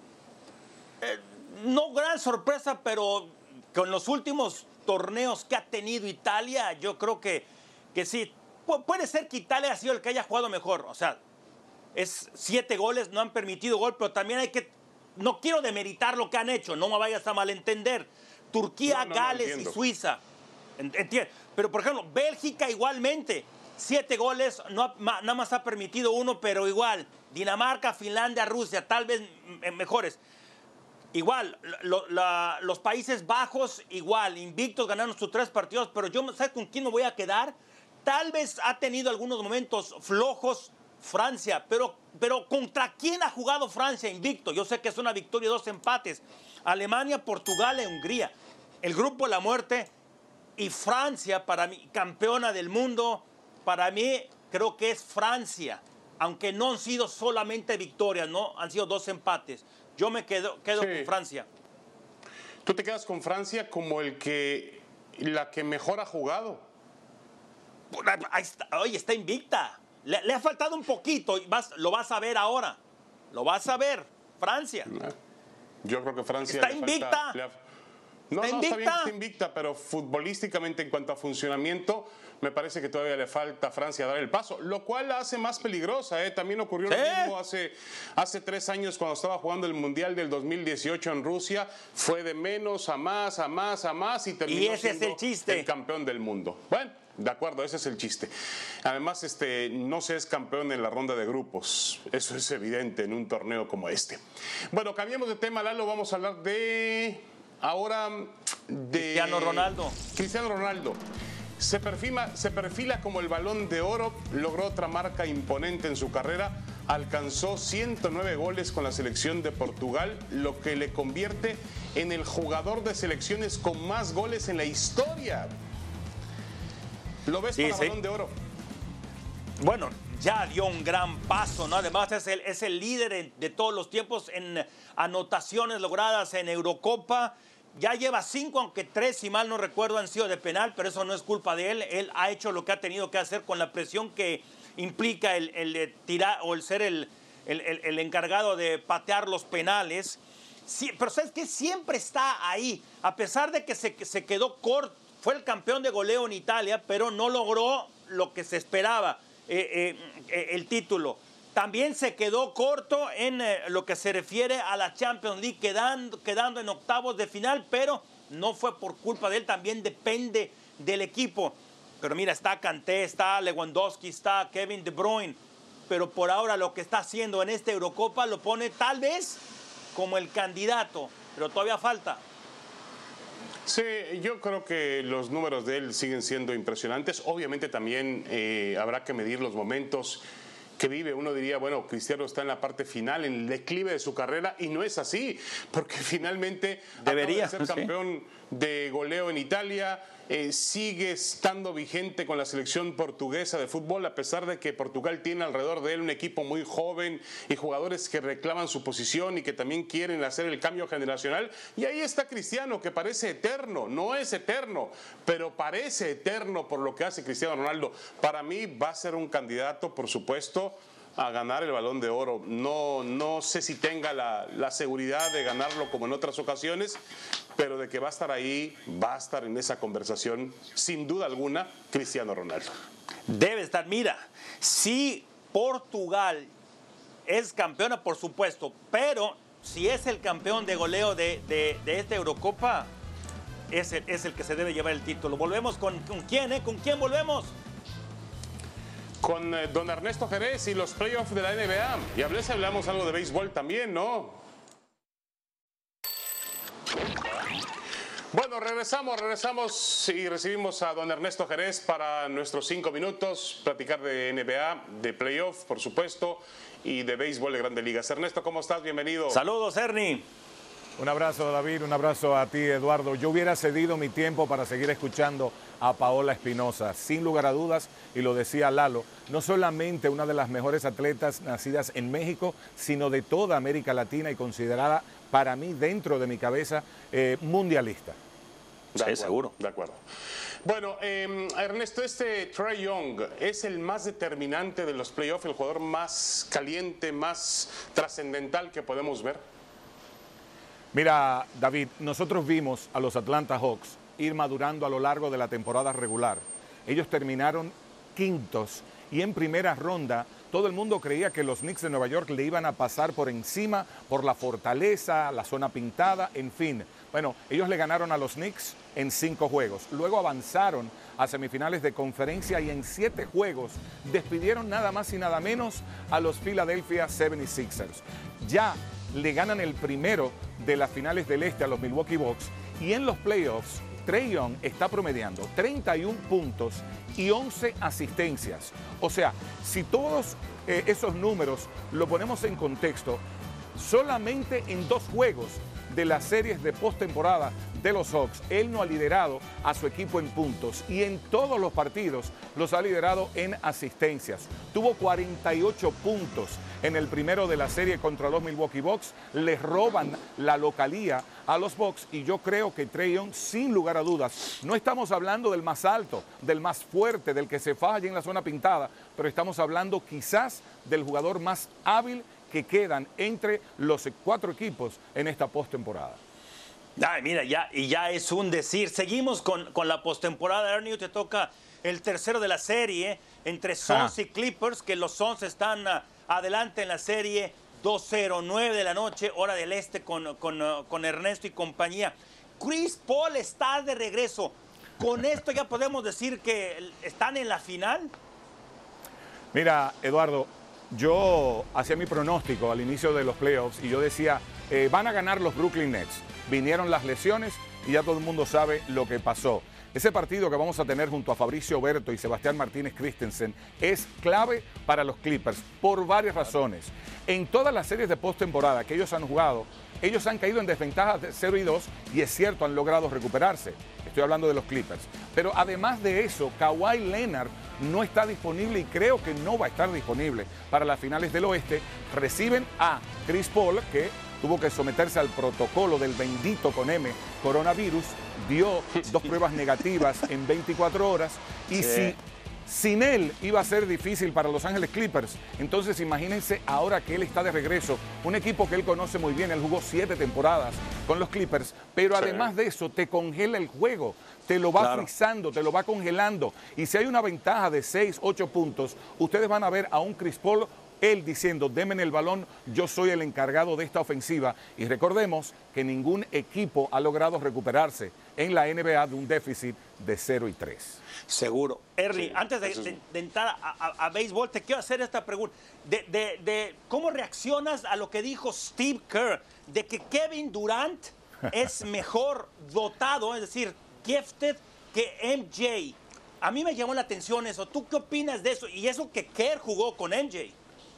Eh, no gran sorpresa, pero con los últimos torneos que ha tenido Italia, yo creo que, que sí. Pu- puede ser que Italia ha sido el que haya jugado mejor. O sea, es siete goles, no han permitido gol, pero también hay que... No quiero demeritar lo que han hecho, no me vayas a malentender. Turquía, no, no, Gales no y Suiza. Entiendo. Pero, por ejemplo, Bélgica igualmente. Siete goles, no ha, ma, nada más ha permitido uno, pero igual. Dinamarca, Finlandia, Rusia, tal vez mejores. Igual, lo, la, los Países Bajos, igual, invictos, ganaron sus tres partidos, pero yo, ¿sabes con quién me voy a quedar? Tal vez ha tenido algunos momentos flojos Francia, pero, pero ¿contra quién ha jugado Francia invicto? Yo sé que es una victoria y dos empates. Alemania, Portugal y Hungría. El grupo de la muerte y Francia, para mí, campeona del mundo, para mí creo que es Francia, aunque no han sido solamente victorias, ¿no? Han sido dos empates. Yo me quedo, quedo sí. con Francia. ¿Tú te quedas con Francia como el que, la que mejor ha jugado? Ahí está, oye, está invicta. Le, le ha faltado un poquito, vas, lo vas a ver ahora. Lo vas a ver, Francia. Yo creo que Francia está le invicta. Falta, le ha... No, ¿Está no, invicta? está bien que está invicta, pero futbolísticamente en cuanto a funcionamiento, me parece que todavía le falta a Francia dar el paso, lo cual la hace más peligrosa. ¿eh? También ocurrió ¿Sí? lo mismo hace, hace tres años cuando estaba jugando el Mundial del dos mil dieciocho en Rusia. Fue de menos a más, a más, a más y terminó y ese siendo es el chiste. el campeón del mundo. Bueno, de acuerdo, ese es el chiste. Además, este, no se es campeón en la ronda de grupos. Eso es evidente en un torneo como este. Bueno, cambiemos de tema, Lalo. Vamos a hablar de... Ahora de... Cristiano Ronaldo. Cristiano Ronaldo. Se perfila, se perfila como el Balón de Oro, logró otra marca imponente en su carrera, alcanzó ciento nueve goles con la selección de Portugal, lo que le convierte en el jugador de selecciones con más goles en la historia. ¿Lo ves sí, para sí. Balón de Oro? Bueno, ya dio un gran paso, ¿no? Además es el, es el líder en, de todos los tiempos en anotaciones logradas en Eurocopa. Ya lleva cinco, aunque tres, si mal no recuerdo, han sido de penal, pero eso no es culpa de él. Él ha hecho lo que ha tenido que hacer con la presión que implica el, el tirar o el ser el, el, el, el encargado de patear los penales. Sí, pero ¿sabes qué? Siempre está ahí, a pesar de que se, se quedó corto. Fue el campeón de goleo en Italia, pero no logró lo que se esperaba, eh, eh, el título. También se quedó corto en eh, lo que se refiere a la Champions League, quedando, quedando en octavos de final, pero no fue por culpa de él, también depende del equipo. Pero mira, está Kanté, está Lewandowski, está Kevin De Bruyne, pero por ahora lo que está haciendo en esta Eurocopa lo pone tal vez como el candidato, pero todavía falta. Sí, yo creo que los números de él siguen siendo impresionantes. Obviamente también eh, habrá que medir los momentos que vive. Uno diría, bueno, Cristiano está en la parte final, en el declive de su carrera, y no es así, porque finalmente debería acaba de ser campeón sí. de goleo en Italia, eh, sigue estando vigente con la selección portuguesa de fútbol, a pesar de que Portugal tiene alrededor de él un equipo muy joven y jugadores que reclaman su posición y que también quieren hacer el cambio generacional. Y ahí está Cristiano, que parece eterno, no es eterno, pero parece eterno por lo que hace Cristiano Ronaldo. Para mí va a ser un candidato, por supuesto, a ganar el Balón de Oro. No, no sé si tenga la, la seguridad de ganarlo como en otras ocasiones, pero de que va a estar ahí, va a estar en esa conversación, sin duda alguna, Cristiano Ronaldo. Debe estar, mira, si Portugal es campeona, por supuesto, pero si es el campeón de goleo de, de, de esta Eurocopa, es el, es el que se debe llevar el título. Volvemos con, ¿con quién, eh? ¿Con quién volvemos? Con eh, don Ernesto Jerez y los playoffs de la N B A. Y a veces hablamos algo de béisbol también, ¿no? Bueno, regresamos, regresamos y recibimos a don Ernesto Jerez para nuestros cinco minutos, platicar de N B A, de playoff, por supuesto, y de béisbol de Grandes Ligas. Ernesto, ¿cómo estás? Bienvenido. Saludos, Ernie. Un abrazo, David, un abrazo a ti, Eduardo. Yo hubiera cedido mi tiempo para seguir escuchando a Paola Espinosa, sin lugar a dudas, y lo decía Lalo, no solamente una de las mejores atletas nacidas en México, sino de toda América Latina y considerada para mí, dentro de mi cabeza, eh, mundialista. De acuerdo, sí, seguro. De acuerdo. Bueno, eh, Ernesto, este Trae Young es el más determinante de los playoffs, el jugador más caliente, más trascendental que podemos ver. Mira, David, nosotros vimos a los Atlanta Hawks ir madurando a lo largo de la temporada regular. Ellos terminaron quintos y en primera ronda todo el mundo creía que los Knicks de Nueva York le iban a pasar por encima por la fortaleza, la zona pintada, en fin. Bueno, ellos le ganaron a los Knicks en cinco juegos. Luego avanzaron a semifinales de conferencia y en siete juegos despidieron nada más y nada menos a los Philadelphia setenta y seis ers. Ya le ganan el primero de las finales del Este a los Milwaukee Bucks y en los playoffs Trae Young está promediando treinta y un puntos y once asistencias. O sea, si todos eh, esos números lo ponemos en contexto, solamente en dos juegos de las series de postemporada de los Hawks, él no ha liderado a su equipo en puntos y en todos los partidos los ha liderado en asistencias. Tuvo cuarenta y ocho puntos en el primero de la serie contra los Milwaukee Bucks, les roban la localía a los Bucks y yo creo que Trae Young, sin lugar a dudas, no estamos hablando del más alto, del más fuerte, del que se faja allí en la zona pintada, pero estamos hablando quizás del jugador más hábil que quedan entre los cuatro equipos en esta postemporada. Ay, mira, ya, y ya es un decir. Seguimos con, con la postemporada. Ernie, te toca el tercero de la serie entre Suns y Clippers, que los Suns están uh, adelante en la serie dos cero, nueve de la noche, hora del este, con, con, uh, con Ernesto y compañía. Chris Paul está de regreso. ¿Con esto ya podemos decir que están en la final? Mira, Eduardo, yo hacía mi pronóstico al inicio de los playoffs y yo decía, eh, van a ganar los Brooklyn Nets. Vinieron las lesiones y ya todo el mundo sabe lo que pasó. Ese partido que vamos a tener junto a Fabricio Berto y Sebastián Martínez Christensen es clave para los Clippers por varias razones. En todas las series de postemporada que ellos han jugado, ellos han caído en desventajas de cero y dos y es cierto, han logrado recuperarse. Estoy hablando de los Clippers. Pero además de eso, Kawhi Leonard no está disponible y creo que no va a estar disponible para las finales del oeste. Reciben a Chris Paul, que tuvo que someterse al protocolo del bendito con M coronavirus, dio dos pruebas negativas en veinticuatro horas y sí. si sin él iba a ser difícil para Los Ángeles Clippers. Entonces imagínense ahora que él está de regreso, un equipo que él conoce muy bien, él jugó siete temporadas con los Clippers, pero sí. además de eso te congela el juego, te lo va claro. frizando, te lo va congelando. Y si hay una ventaja de seis, ocho puntos, ustedes van a ver a un Chris Paul, él diciendo, denme el balón, yo soy el encargado de esta ofensiva. Y recordemos que ningún equipo ha logrado recuperarse en la N B A de un déficit de cero y tres. Seguro. Ernie, sí, antes de, de, de entrar a, a, a béisbol, te quiero hacer esta pregunta. De, de, de ¿Cómo reaccionas a lo que dijo Steve Kerr, de que Kevin Durant es mejor dotado, es decir, gifted, que M J? A mí me llamó la atención eso. ¿Tú qué opinas de eso? Y eso que Kerr jugó con M J.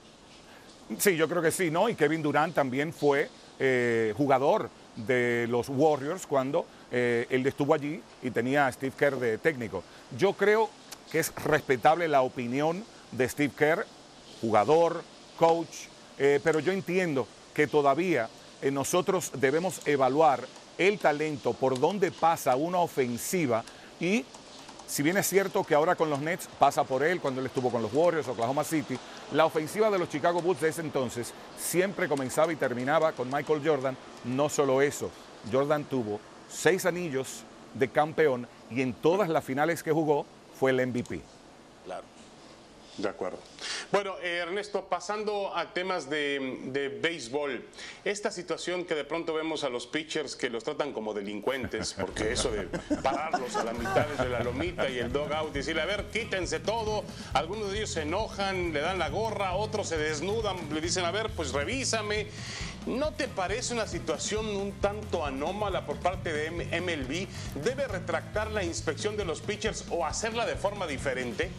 Sí, yo creo que sí, ¿no? Y Kevin Durant también fue eh, jugador de los Warriors cuando eh, él estuvo allí y tenía a Steve Kerr de técnico. Yo creo que es respetable la opinión de Steve Kerr, jugador, coach, eh, pero yo entiendo que todavía eh, nosotros debemos evaluar el talento, por dónde pasa una ofensiva y si bien es cierto que ahora con los Nets pasa por él cuando él estuvo con los Warriors, Oklahoma City, la ofensiva de los Chicago Bulls de ese entonces siempre comenzaba y terminaba con Michael Jordan. No solo eso, Jordan tuvo seis anillos de campeón y en todas las finales que jugó fue el M V P. Claro. De acuerdo. Bueno, eh, Ernesto, pasando a temas de, de béisbol, esta situación que de pronto vemos a los pitchers que los tratan como delincuentes, porque eso de pararlos a la mitad de la lomita y el dugout y decirle, a ver, quítense todo, algunos de ellos se enojan, le dan la gorra, otros se desnudan, le dicen, a ver, pues revísame. ¿No te parece una situación un tanto anómala por parte de M L B? ¿Debe retractar la inspección de los pitchers o hacerla de forma diferente?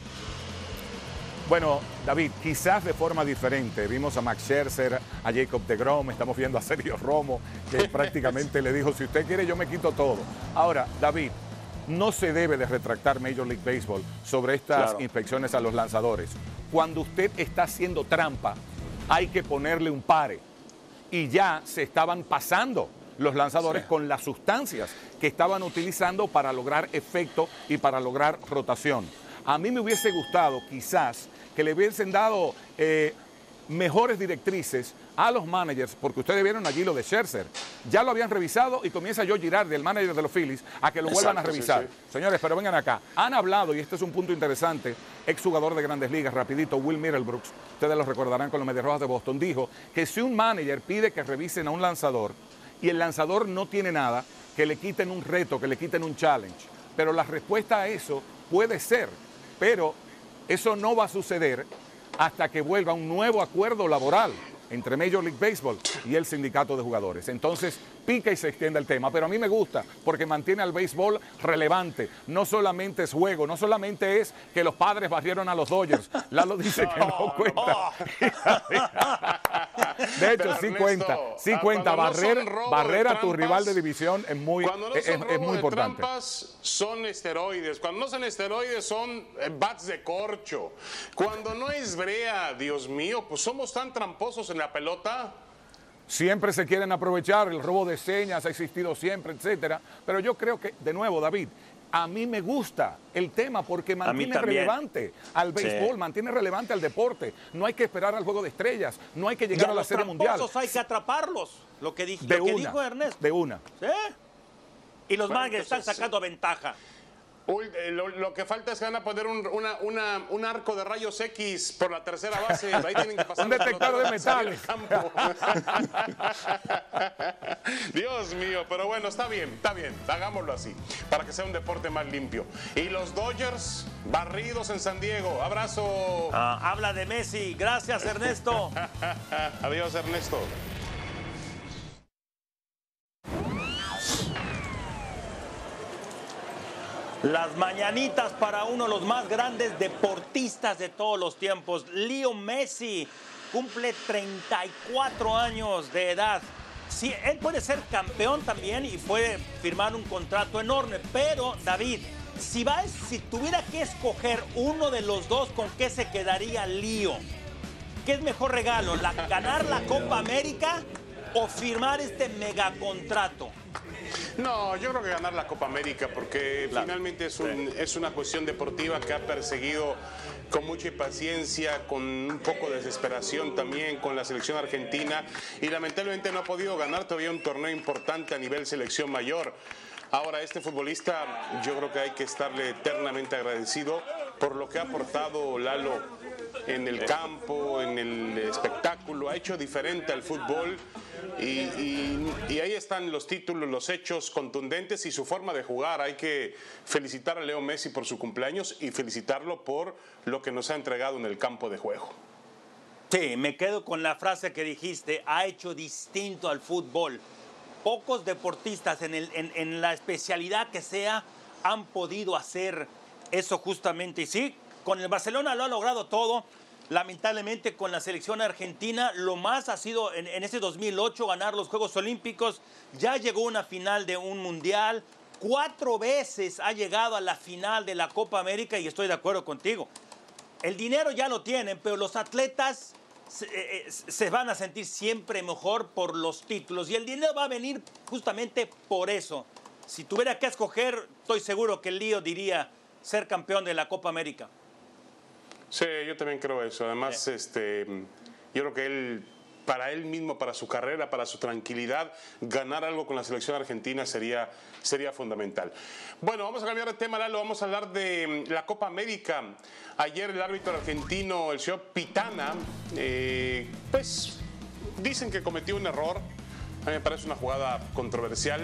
Bueno, David, quizás de forma diferente. Vimos a Max Scherzer, a Jacob deGrom, estamos viendo a Sergio Romo, que prácticamente le dijo, si usted quiere yo me quito todo. Ahora, David, no se debe de retractar Major League Baseball sobre estas claro. inspecciones a los lanzadores. Cuando usted está haciendo trampa, hay que ponerle un pare. Y ya se estaban pasando los lanzadores sí. con las sustancias que estaban utilizando para lograr efecto y para lograr rotación. A mí me hubiese gustado quizás que le hubiesen dado eh, mejores directrices a los managers, porque ustedes vieron allí lo de Scherzer. Ya lo habían revisado y comienza Joe Girardi, el manager de los Phillies, a que lo Exacto, vuelvan a revisar. Sí, sí. Señores, pero vengan acá. Han hablado, y este es un punto interesante, exjugador de Grandes Ligas, rapidito, Will Middlebrooks, ustedes lo recordarán con los Medias Rojas de Boston, dijo que si un manager pide que revisen a un lanzador y el lanzador no tiene nada, que le quiten un reto, que le quiten un challenge. Pero la respuesta a eso puede ser, pero eso no va a suceder hasta que vuelva un nuevo acuerdo laboral entre Major League Baseball y el sindicato de jugadores. Entonces, pica y se extiende el tema, pero a mí me gusta porque mantiene al béisbol relevante. No solamente es juego, no solamente es que los Padres barrieron a los Dodgers. Lalo dice no, que no, no cuenta. No. De hecho, sí Ernesto, cuenta, sí cuenta. Barrer, no barrer a tu rival de división es muy, no es, es muy importante. Trampas son esteroides. Cuando no son esteroides son bats de corcho. Cuando no es brea, Dios mío, pues somos tan tramposos en la pelota. Siempre se quieren aprovechar, el robo de señas ha existido siempre, etcétera. Pero yo creo que, de nuevo, David, a mí me gusta el tema porque mantiene relevante al béisbol, sí. mantiene relevante al deporte. No hay que esperar al Juego de Estrellas, no hay que llegar ya a la Serie Mundial. Hay que atraparlos, lo que, dije, de lo que una, dijo Ernesto. De una. ¿Sí? Y los bueno, managers están sacando sí. ventaja. Uy, lo, lo que falta es que van a poner un, una, una, un arco de rayos X por la tercera base. Ahí tienen que pasar un detector de metales. Dios mío, pero bueno, está bien, está bien. Hagámoslo así, para que sea un deporte más limpio. Y los Dodgers, barridos en San Diego. Abrazo. Ah, habla de Messi. Gracias, Ernesto. Adiós, Ernesto. Las mañanitas para uno de los más grandes deportistas de todos los tiempos. Leo Messi cumple treinta y cuatro años de edad. Sí, él puede ser campeón también y puede firmar un contrato enorme, pero David, si, va, si tuviera que escoger uno de los dos, ¿con qué se quedaría Leo? ¿Qué es mejor regalo, la, ganar la Copa América o firmar este megacontrato? No, yo creo que ganar la Copa América, porque claro, finalmente es, un, es una cuestión deportiva que ha perseguido con mucha paciencia, con un poco de desesperación también con la selección argentina, y lamentablemente no ha podido ganar todavía un torneo importante a nivel selección mayor. Ahora, este futbolista, yo creo que hay que estarle eternamente agradecido por lo que ha aportado Lalo en el campo, en el espectáculo. Ha hecho diferente al fútbol y, y, y ahí están los títulos, los hechos contundentes y su forma de jugar. Hay que felicitar a Leo Messi por su cumpleaños y felicitarlo por lo que nos ha entregado en el campo de juego. Sí, me quedo con la frase que dijiste, ha hecho distinto al fútbol. Pocos deportistas en, el, en, en la especialidad que sea han podido hacer eso justamente. Y sí, con el Barcelona lo ha logrado todo. Lamentablemente con la selección argentina lo más ha sido en, en ese dos mil ocho ganar los Juegos Olímpicos. Ya llegó a una final de un mundial. Cuatro veces ha llegado a la final de la Copa América y estoy de acuerdo contigo. El dinero ya lo tienen, pero los atletas Se, eh, se van a sentir siempre mejor por los títulos y el dinero va a venir justamente por eso. Si tuviera que escoger, estoy seguro que Leo diría ser campeón de la Copa América. Sí, yo también creo eso. Además, sí. este, yo creo que él, para él mismo, para su carrera, para su tranquilidad, ganar algo con la selección argentina sería, sería fundamental. Bueno, vamos a cambiar de tema, Lalo. Vamos a hablar de la Copa América. Ayer el árbitro argentino, el señor Pitana, eh, pues dicen que cometió un error. A mí me parece una jugada controversial,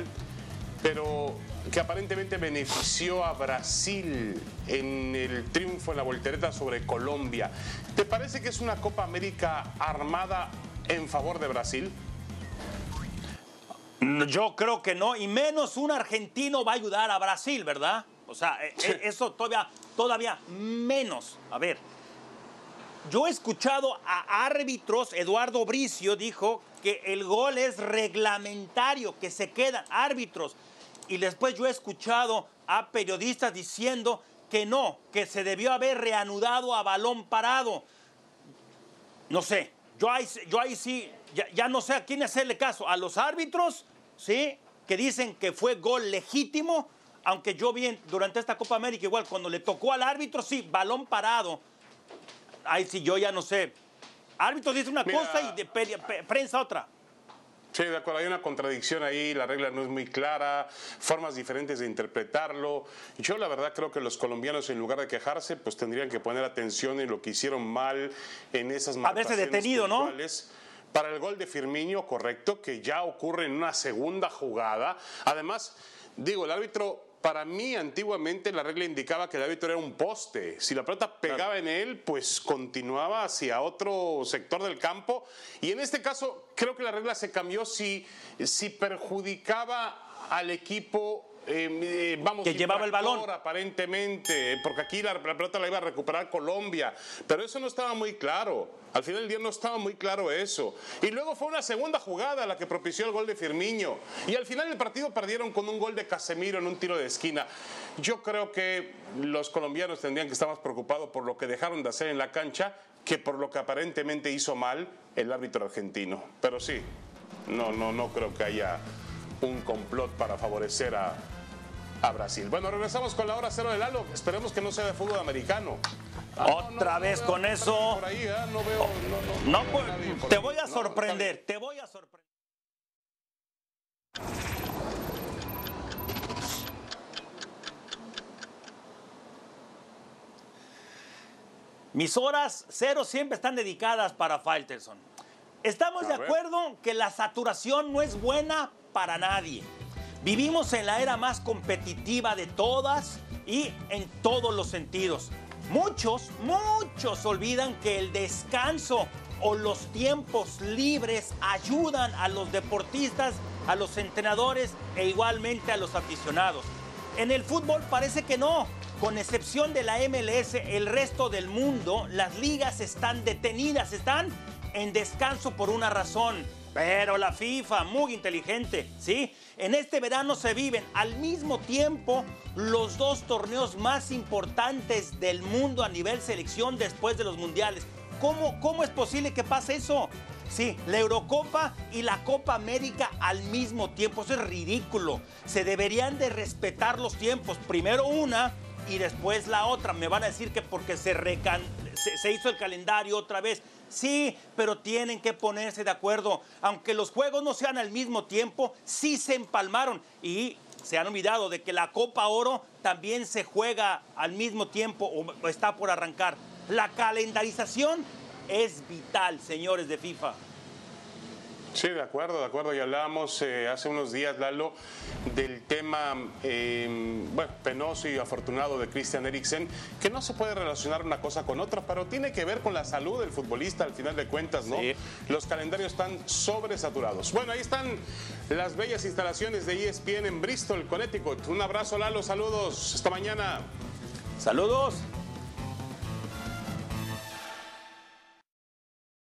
pero que aparentemente benefició a Brasil en el triunfo en la voltereta sobre Colombia. ¿Te parece que es una Copa América armada en favor de Brasil? Yo creo que no, y menos un argentino va a ayudar a Brasil, ¿verdad? O sea, sí. eso todavía, todavía menos. A ver, yo he escuchado a árbitros, Eduardo Bricio dijo que el gol es reglamentario, que se quedan árbitros. Y después yo he escuchado a periodistas diciendo que no, que se debió haber reanudado a balón parado. No sé, yo ahí, yo ahí sí, ya, ya no sé a quién hacerle caso. A los árbitros, ¿sí? Que dicen que fue gol legítimo, aunque yo vi durante esta Copa América, igual cuando le tocó al árbitro, sí, balón parado. Ahí sí, yo ya no sé. Árbitro dice una Mira, cosa y de pe, pe, prensa otra. Sí, de acuerdo, hay una contradicción ahí, la regla no es muy clara, formas diferentes de interpretarlo. Yo la verdad creo que los colombianos, en lugar de quejarse, pues tendrían que poner atención en lo que hicieron mal en esas marcaciones haberse detenido, puntuales. ¿No? Para el gol de Firmino, correcto, que ya ocurre en una segunda jugada. Además, digo, el árbitro, para mí, antiguamente la regla indicaba que el árbitro era un poste. Si la pelota pegaba claro. en él, pues continuaba hacia otro sector del campo. Y en este caso, creo que la regla se cambió si, si perjudicaba al equipo. Eh, vamos, que llevaba el balón aparentemente, porque aquí la, la pelota la iba a recuperar Colombia, pero eso no estaba muy claro. Al final del día no estaba muy claro eso. Y luego fue una segunda jugada la que propició el gol de Firmino. Y al final del partido perdieron con un gol de Casemiro en un tiro de esquina. Yo creo que los colombianos tendrían que estar más preocupados por lo que dejaron de hacer en la cancha que por lo que aparentemente hizo mal el árbitro argentino. Pero sí, no, no, no creo que haya un complot para favorecer a a Brasil. Bueno, regresamos con la hora cero de Lalo. Esperemos que no sea de fútbol americano. Ah, Otra no, no, vez no con eso. Por ahí, ¿eh? No veo. Oh, no, no, no, pues, no te voy a sorprender. Te voy a sorprender. Mis horas cero siempre están dedicadas para Faitelson. Estamos de acuerdo que la saturación no es buena para nadie. Vivimos en la era más competitiva de todas y en todos los sentidos. Muchos, muchos olvidan que el descanso o los tiempos libres ayudan a los deportistas, a los entrenadores e igualmente a los aficionados. En el fútbol parece que no. Con excepción de la M L S, el resto del mundo, las ligas están detenidas, están en descanso por una razón. Pero la FIFA, muy inteligente, ¿sí? En este verano se viven al mismo tiempo los dos torneos más importantes del mundo a nivel selección después de los mundiales. ¿Cómo, cómo es posible que pase eso? Sí, la Eurocopa y la Copa América al mismo tiempo. Eso es ridículo. Se deberían de respetar los tiempos. Primero una y después la otra. Me van a decir que porque se, recan se, se hizo el calendario otra vez. Sí, pero tienen que ponerse de acuerdo. Aunque los juegos no sean al mismo tiempo, sí se empalmaron. Y se han olvidado de que la Copa Oro también se juega al mismo tiempo o está por arrancar. La calendarización es vital, señores de FIFA. Sí, de acuerdo, de acuerdo. Y hablábamos eh, hace unos días, Lalo, del tema eh, bueno, penoso y afortunado de Christian Eriksen, que no se puede relacionar una cosa con otra, pero tiene que ver con la salud del futbolista al final de cuentas, ¿no? Sí. Los calendarios están sobresaturados. Bueno, ahí están las bellas instalaciones de E S P N en Bristol, Connecticut. Un abrazo, Lalo, saludos. Hasta mañana. Saludos.